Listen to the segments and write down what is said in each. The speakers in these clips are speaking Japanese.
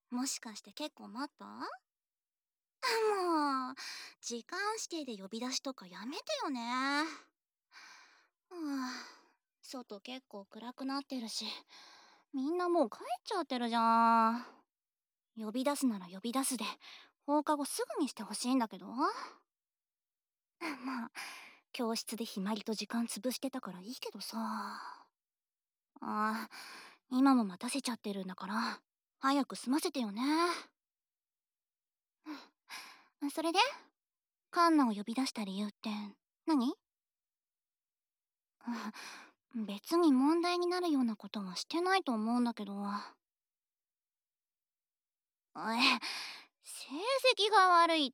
もしかして結構待った？もう、時間指定で呼び出しとかやめてよね。はあ、外結構暗くなってるし、みんなもう帰っちゃってるじゃん。呼び出すなら呼び出すで、放課後すぐにしてほしいんだけど。まあ、教室でひまりと時間潰してたからいいけどさ。ああ、今も待たせちゃってるんだから、早く済ませてよね。それでカンナを呼び出した理由って何？別に問題になるようなことはしてないと思うんだけど。成績が悪いって、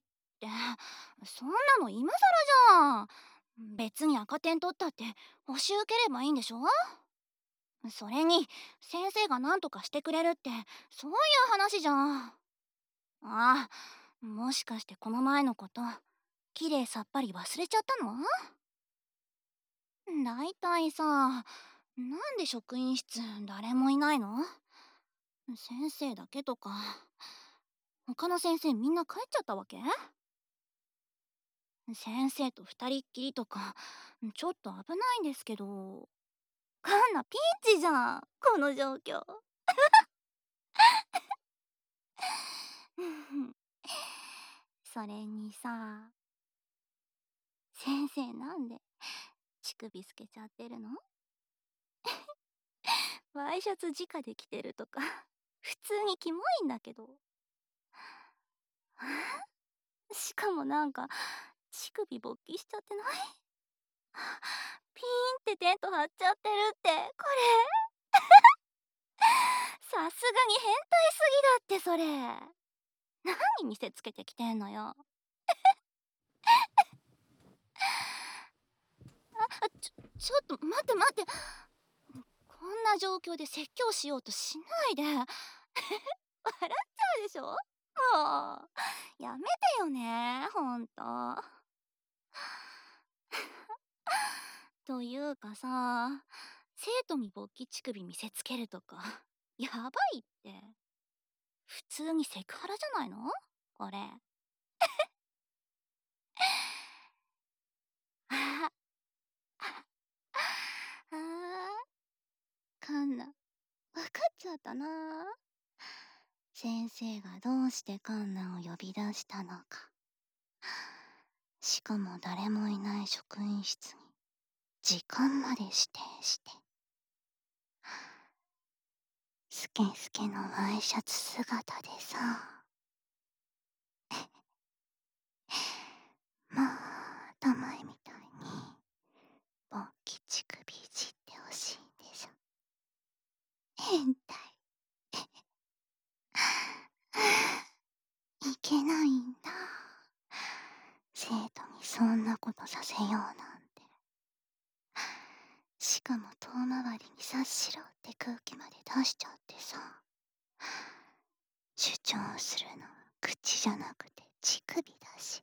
そんなの今更じゃん。別に赤点取ったって補習受ければいいんでしょ？それに先生が何とかしてくれるってそういう話じゃん。ああ、もしかしてこの前のこときれいさっぱり忘れちゃったの？だいたいさ、なんで職員室誰もいないの？先生だけとか、他の先生みんな帰っちゃったわけ？先生と二人っきりとかちょっと危ないんですけど。カンナピンチじゃんこの状況。それにさ、先生なんで乳首透けちゃってるの？ワイシャツ直で着てるとか普通にキモいんだけど。しかもなんか乳首勃起しちゃってない？ピーンってテント張っちゃってるってこれさすがに変態すぎだってそれ。何見せつけてきてんのよ。ちょっと待って待って、こんな状況で説教しようとしないで。笑っちゃうでしょもうやめてよねほんと。というかさ、生徒に勃起乳首見せつけるとかやばいって。普通にセクハラじゃないのこれ。ああカンナ分かっちゃったな。先生がどうしてカンナを呼び出したのか。しかも誰もいない職員室に時間まで指定して。スケスケのワイシャツ姿でさ。まあたまえみたいに勃起乳首いじってほしいんでしょ。変態。いけないんだ。生徒にそんなことさせようなんて。しかも遠回りに察しろって空気まで出しちゃってさ。主張するのは口じゃなくて乳首だし。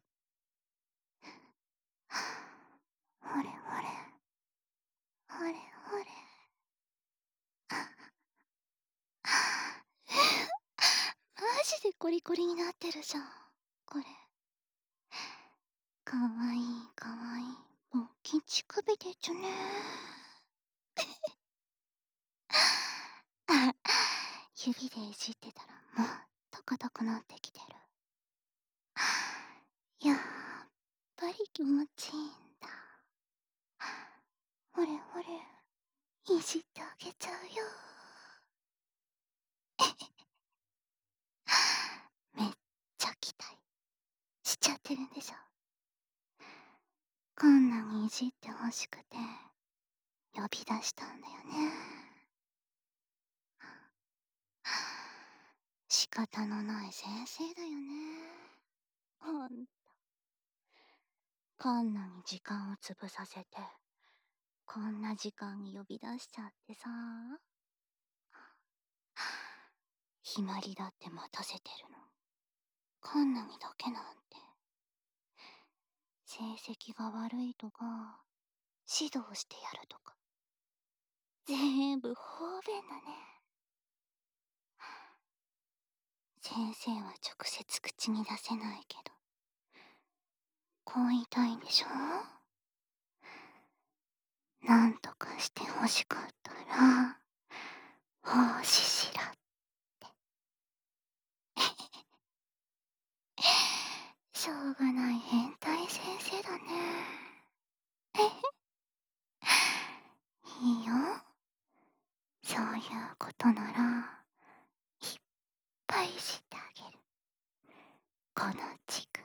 ほれほれほれほれ。マジでコリコリになってるじゃんこれ。かわいいかわいい勃起乳首でちゅね。指でいじってたらもっと硬くなってきてる。やっぱり気持ちいいんだ。ほれほれいじってあげちゃうよ。めっちゃ期待しちゃってるんでしょ。こんなにいじってほしくて呼び出したんだよね。仕方のない先生だよね。ほんと。カンナに時間を潰させてこんな時間に呼び出しちゃってさ。ひまりだって待たせてるのカンナにだけなんて。成績が悪いとか指導してやるとか全部方便だね。 先生は直接口に出せないけど、こう言いたいんでしょ？なんとかして欲しかったら、奉仕しろって。しょうがない変態先生だね。いいよ。そういうことなら、いっぱいしてあげる。この乳首。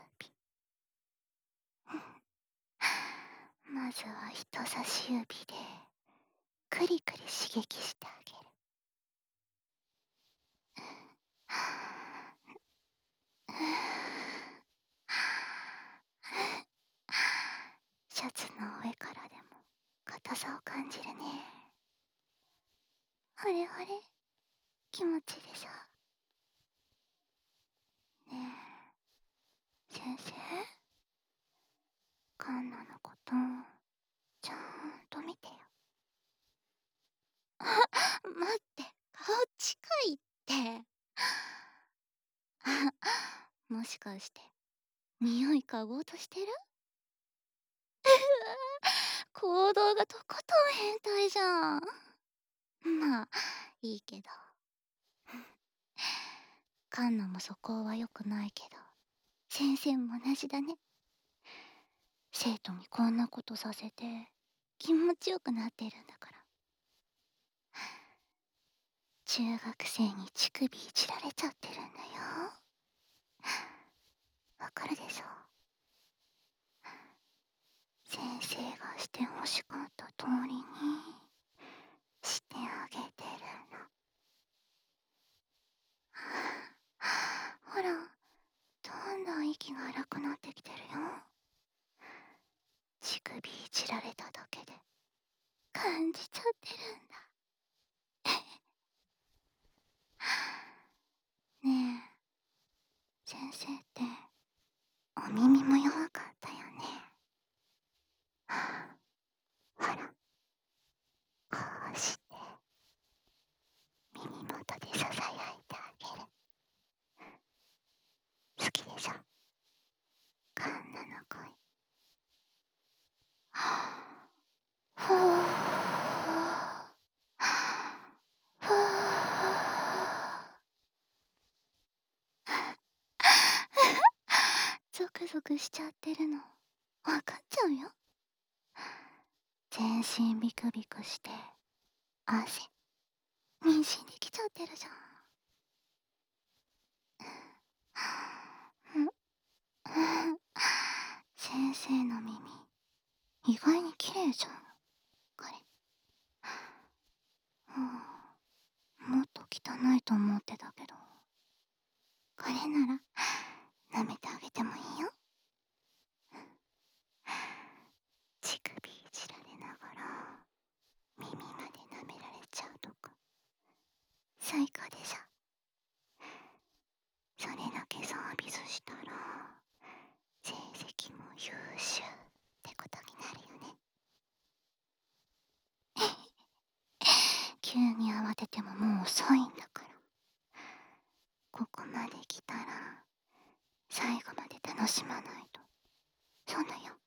まずは人差し指で、くりくり刺激してあげる。シャツの上からでも硬さを感じるね。あれあれ、気持ちいいでしょ？ねえ、先生、カンナのことちゃんと見てよ。待って、顔近いって。もしかして匂い嗅ごうとしてる？行動がとことん変態じゃん。まあいいけど、カンナもそこは良くないけど、先生も同じだね。生徒にこんなことさせて気持ちよくなってるんだから。中学生に乳首いじられちゃってるんだよ。わかるでしょ？先生がして欲しかった通りにしてあげてるの。ほら、どんどん息が荒くなってきてるよ。乳首いじられただけで感じちゃってるんだ。ねえ、先生ってお耳も弱かったよね。ほら、こうして耳元でささやいてあげる。好きでしょ、カンナの声。ふぅふゾクゾクしちゃってるのわかっちゃうよ。全身ビクビクして汗にじんできちゃってるじゃん。先生の耳意外に綺麗じゃん、これ。もっと汚いと思ってたけど、これなら舐めてあげてもいいよ。乳首いじられながら耳まで舐められちゃうとか最高でしょ。それだけサービスしたら成績も優秀ってことになるよね。急に慌ててももう遅いんだから。ここまで来たら最後まで楽しまないと。そうだよ。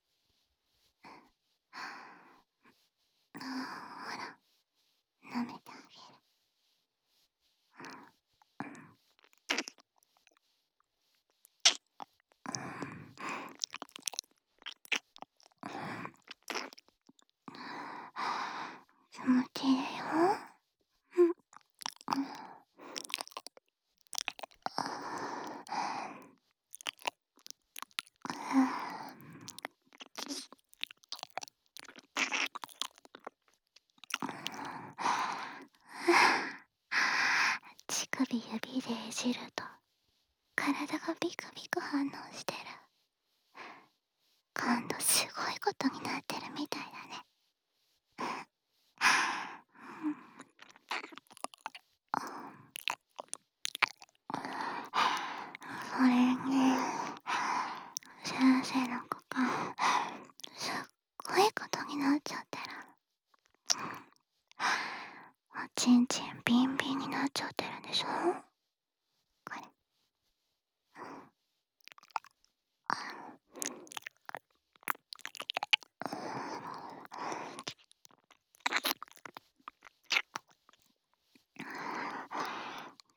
ほら、舐めてあげる。気持ちいいよ。乳首指でいじると体がビクビク反応してる。今度すごいことになってるみたいだね。それに先生の子がすっごいことになっちゃってる。おちんちんビンビンになっちゃってるんでしょ、これ。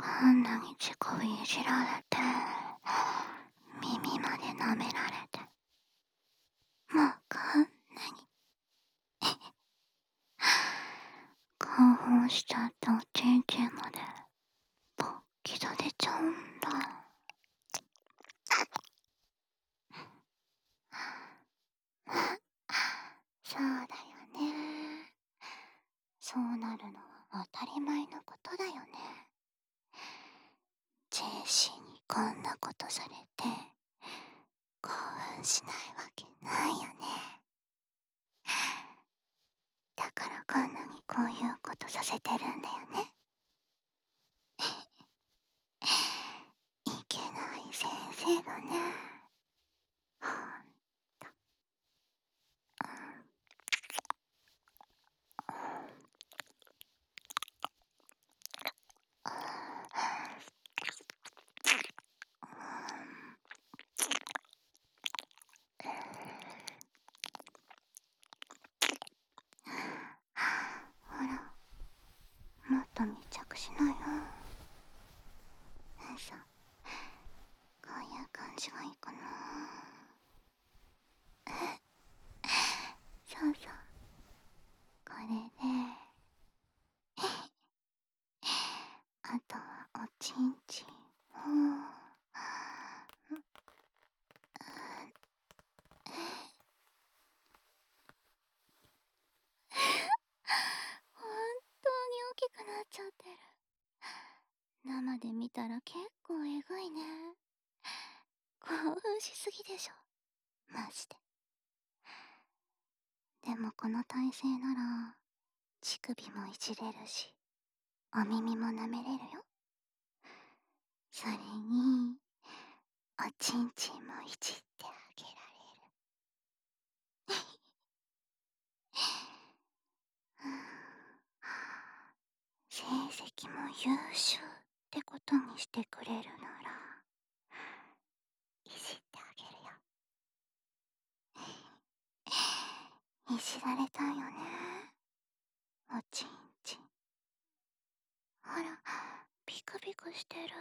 こんなに乳首いじられて、耳まで舐められて、もうこんなに興奮しちゃっておちんちんまで勃起されちゃうんだ。そうだよね。そうなるのは当たり前のことだよね。ジェシーにこんなことされて興奮しないわけないよね。だからこんなにこういうことさせてるんだよね。いけない先生だね。ほんと。ほら、もっと密着しなよ。さ、こういう感じがいいかな。そうそう、これであとはおちんちんを本当に大きくなっちゃってる。生で見たら結構えぐいね。興奮しすぎでしょ、マジで。でもこの体勢なら乳首もいじれるし、お耳も舐めれるよ。それにおちんちんもいじってあげられる。成績も優秀ってことにしてくれるならいじってあげるよ。いじられたいよね、おちんちん。ほら、ピクピクしてる。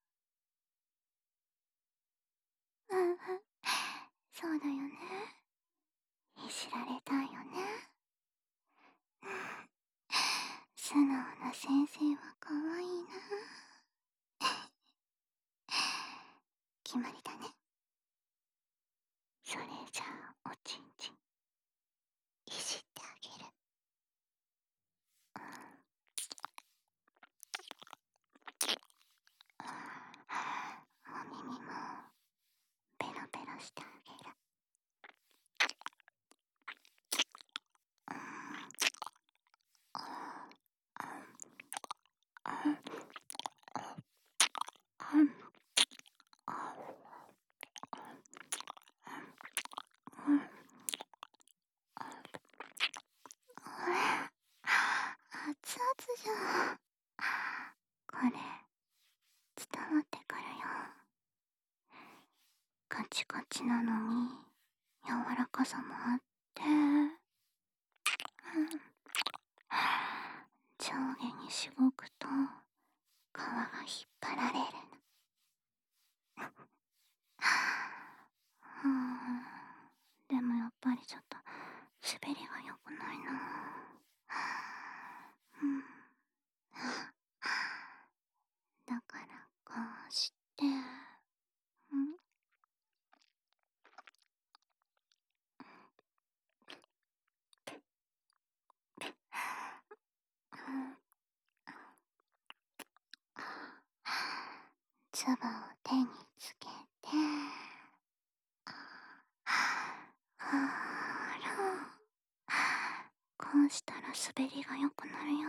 うんうん、そうだよね。いじられたいよね。素直な先生は可愛いな。決まりだね。それじゃあおちんちんいじってあげる。お耳もペロペロしてあげる。熱々じゃん。これ伝わってくるよ。カチカチなのに柔らかさもあって、上下にしごくと皮が引っ張られるの。でもやっぱりちょっと滑りが良くないな。だからこうして、つばを手につけて、ほら、こうしたら滑りが良くなるよ。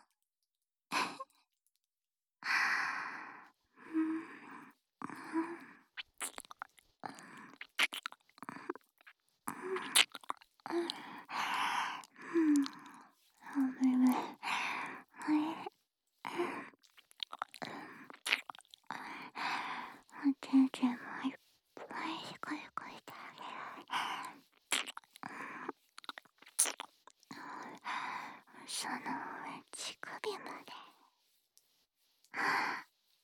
おちんちんもいっぱいしこしこしてあげる。その上乳首まで。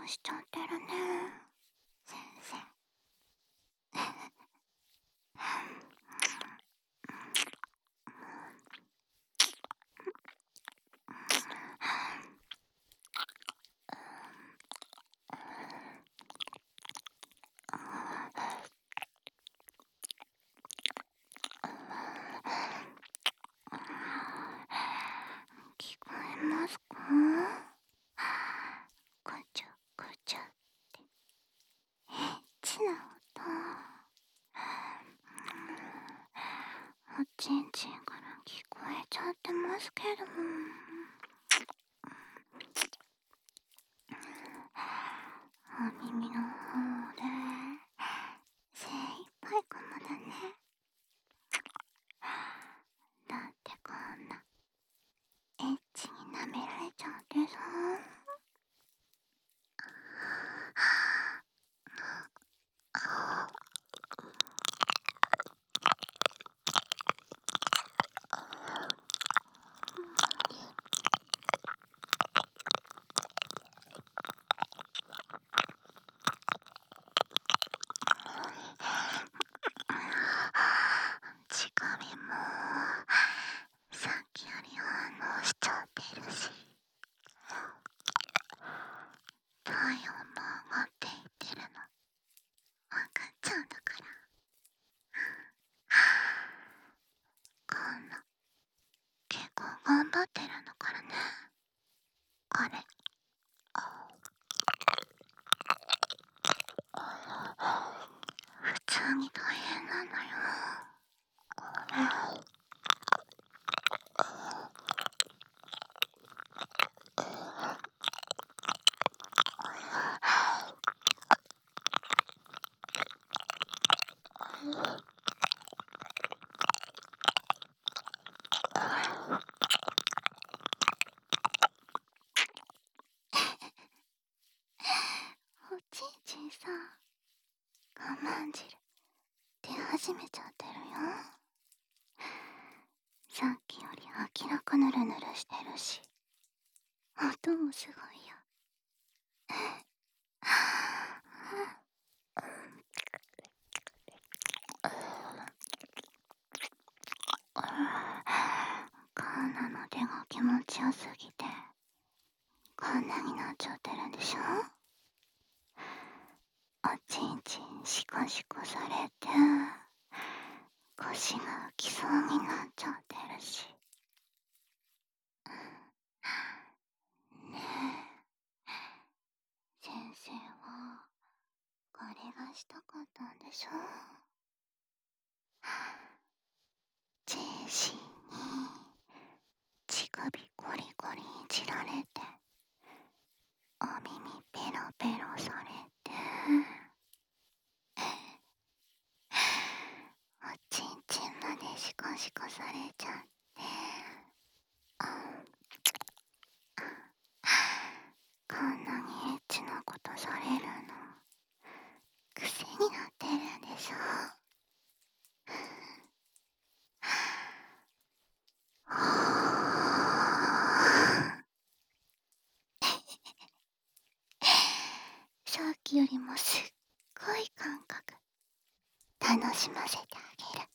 しちゃってるね、先生。聞こえますか？ぐちゃぐちゃってエッチな音。おちんちんから聞こえちゃってますけど、お耳の方で精一杯かもだね。だってこんなエッチに舐められちゃってさ。乳首もさっきより反応しちゃってるし、体温も上がっていってるの分かっちゃうんだから。こんな結構頑張ってるのからね。あれ、普通に大変なのよ。おちんちんさ、我慢汁出始めちゃってるよ。さっきより明らかぬるぬるしてるし、音もすごいよ。カンナの手が気持ちよすぎてこんなになっちゃってるんでしょ。おちんちんシコシコされて腰が浮きそうになっちゃってるし。ねえ、先生はこれがしたかったんでしょ。ジェーシーに乳首ゴリゴリいじられて、お耳ペロペロされて、おちんちんまでシコシコされちゃって、こんなにエッチなことされるの癖になってるんでしょ。さっきよりもすっごい感覚楽しませてあげる。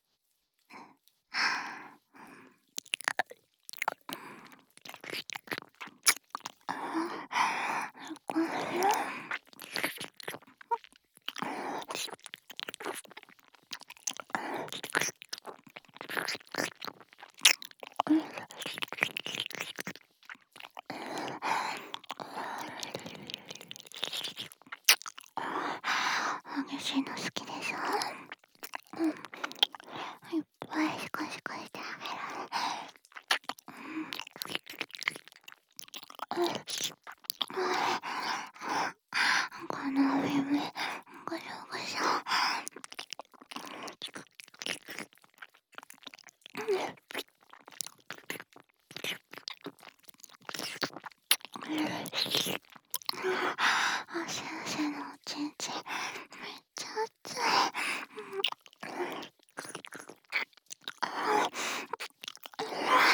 激しいの好きでしょ。いっぱいシコシコしてあげる。この耳ぐしょぐしょ。先生のおちんちんめっちゃ熱い。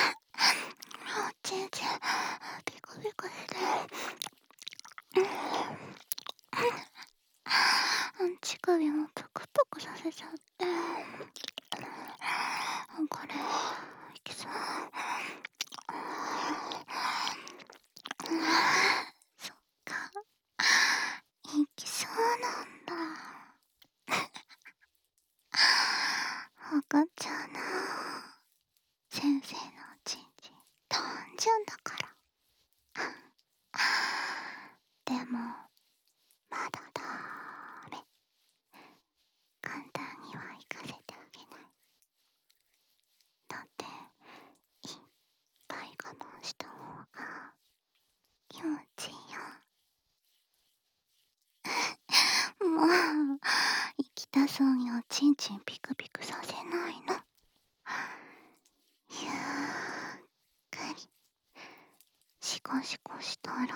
おちんちんピコピコしてる。 純だから。でもまだダメ。簡単には行かせてあげない。だっていっぱい我慢した方が気持ちいいよ。もう行きたそうにおちんちんピクピクさせないの。ゆっくりシコシコしたらもっ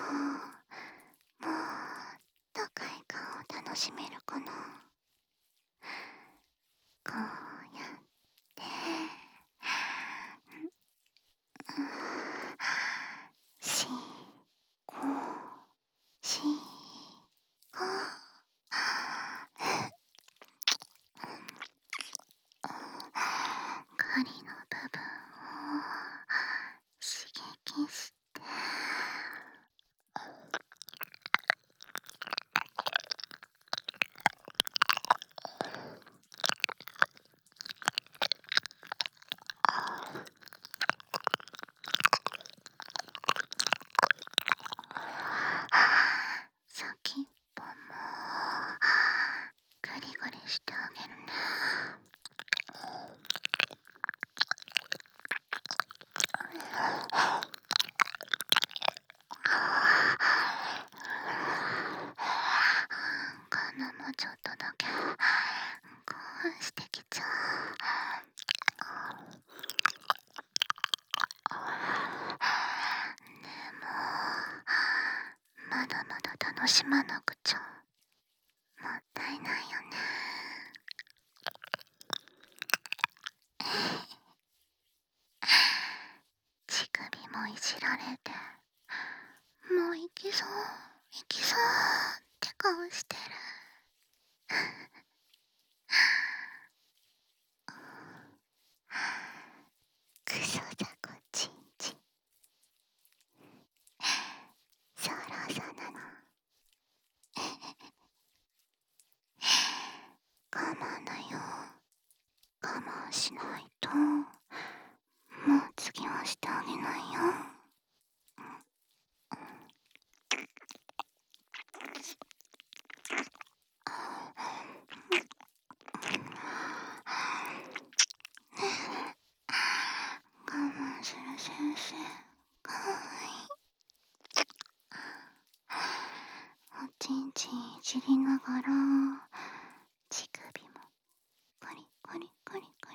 と快感を楽しめるかな。こうやってしこしこ狩りの部分を刺激して先っぽもグリグリしてあげるね。こんなもうちょっとだけ興奮してきちゃう。でもまだまだ楽しまなくちゃもったいないよね。乳首もいじられてもう行きそう行きそうって顔してる。クソザコチンチンそろそろなの。我慢だよ。我慢しないともう次はしてあげないよ。我慢する先生かわいい。おちんちんいじりながら乳首もコリコリコリコリ。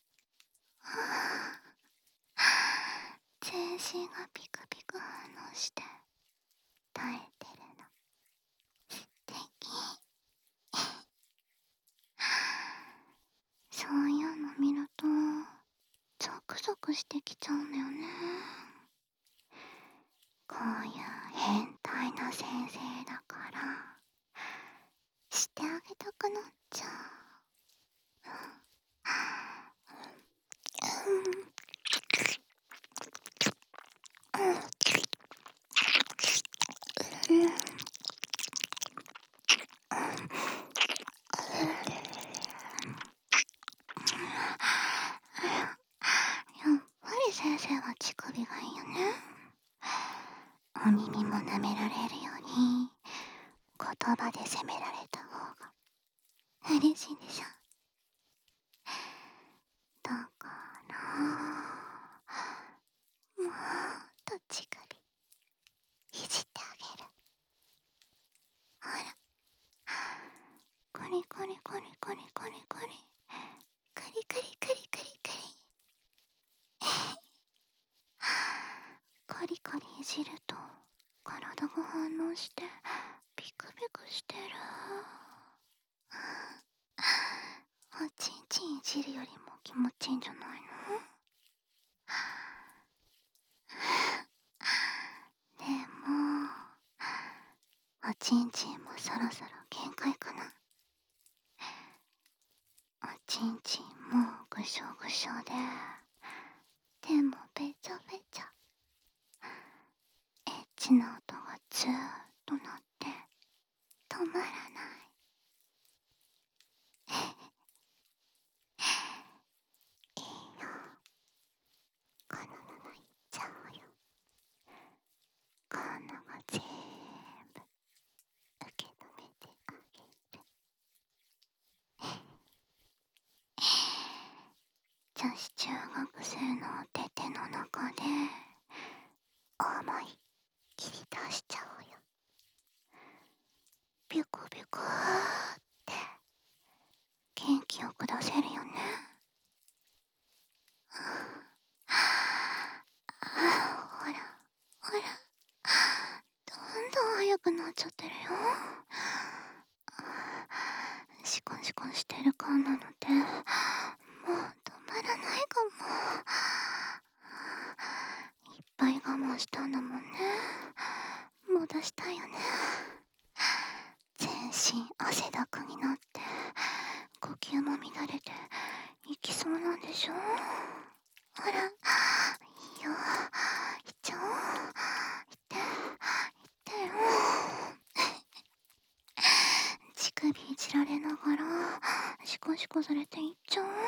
全身がピクピク反応して耐えてるの素敵。そういうの見るとゾクゾクしてきちゃうんだよね。こういう変態な先生だからしてあげたくなっちゃう。やっぱり先生は乳首がいいよね。お耳も舐められるように言葉で責められた方が嬉しいでしょ。だからもっと乳首いじってあげる。ほらコリコリコリコリコリコリコリコリコリコリコリコリコリいじると体が反応してピクピクしてる。おちんちんいじるよりも気持ちいいんじゃないの？でもおちんちんもそろそろ限界かな。おちんちんもぐしょぐしょでもべちゃべちゃエッチな音がずーっと鳴って止まらない。いいよこのままいっちゃおうよ。 し中学生のお手手の中で思いっきり出しちゃおうよ。ビュコビュコって元気よく出せるよね。ほらほら、どんどん速くなっちゃってるよ。シコンシコンしてる感なのでもう止まらないかも。いっぱい我慢したんだもんね。もう出したいよね。全身汗だくになって呼吸も乱れていきそうなんでしょ。ほら、いいよ、いっちゃおう。いっていってよ。乳首いじられながらシコシコされていっちゃおう。ほ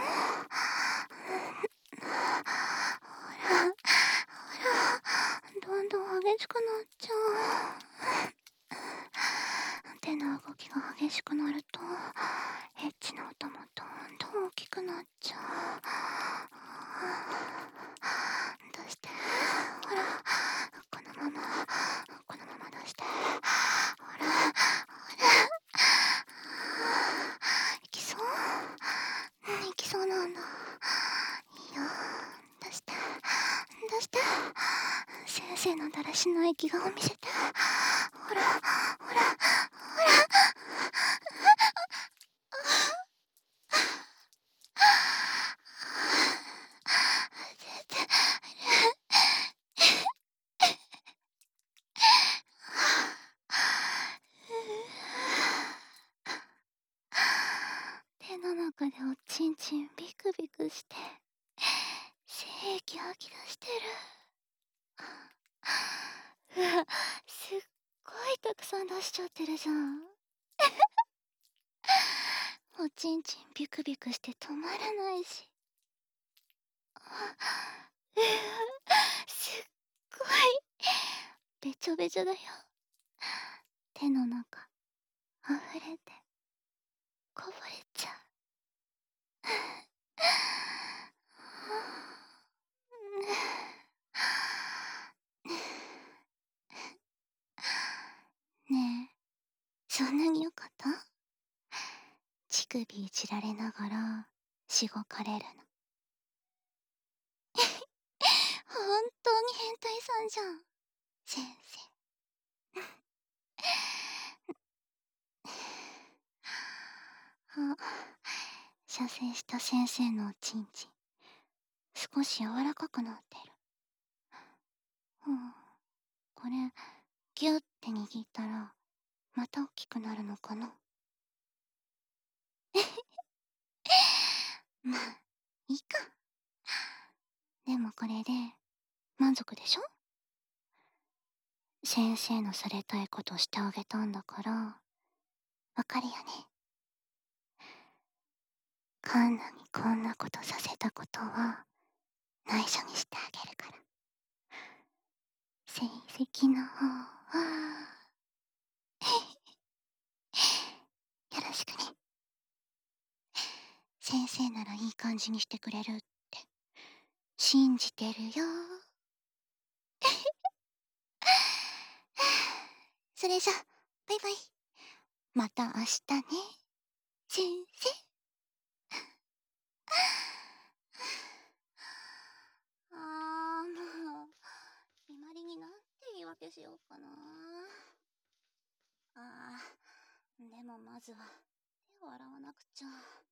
らほら、どんどん激しくなっちゃう。手の動きが激しくなるとエッチな音もどんどん大きくなっちゃう。出して、ほら、このまま出して、ほらほら、いきそう、いきそうなんだ。いいよ、出して出して、先生のだらしない気顔見せて。ほらほらほら、手の中でおちんちんビクビクして精液吐き出してる。うわ、すっごいたくさん出しちゃってるじゃん。おちんちんビクビクして止まらないし。うわ、すっごいべちょべちょだよ。手の中溢れてこぼれちゃう。ねえ、そんなによかった？乳首いじられながらしごかれるの。本当に変態さんじゃん、先生。あ、射精した先生のおちんちん少し柔らかくなってる。うん、これギュッて握ったらまた大きくなるのかな。まあいいか。でもこれで満足でしょ。先生のされたいことしてあげたんだからわかるよね。カンナにこんなことさせたことは内緒にしてあげるから。成績の方はよろしくね。先生ならいい感じにしてくれるって信じてるよ。それじゃバイバイ。また明日ね、先生。もう決まりになんて言い訳しようかな。でもまずは手を洗わなくちゃ。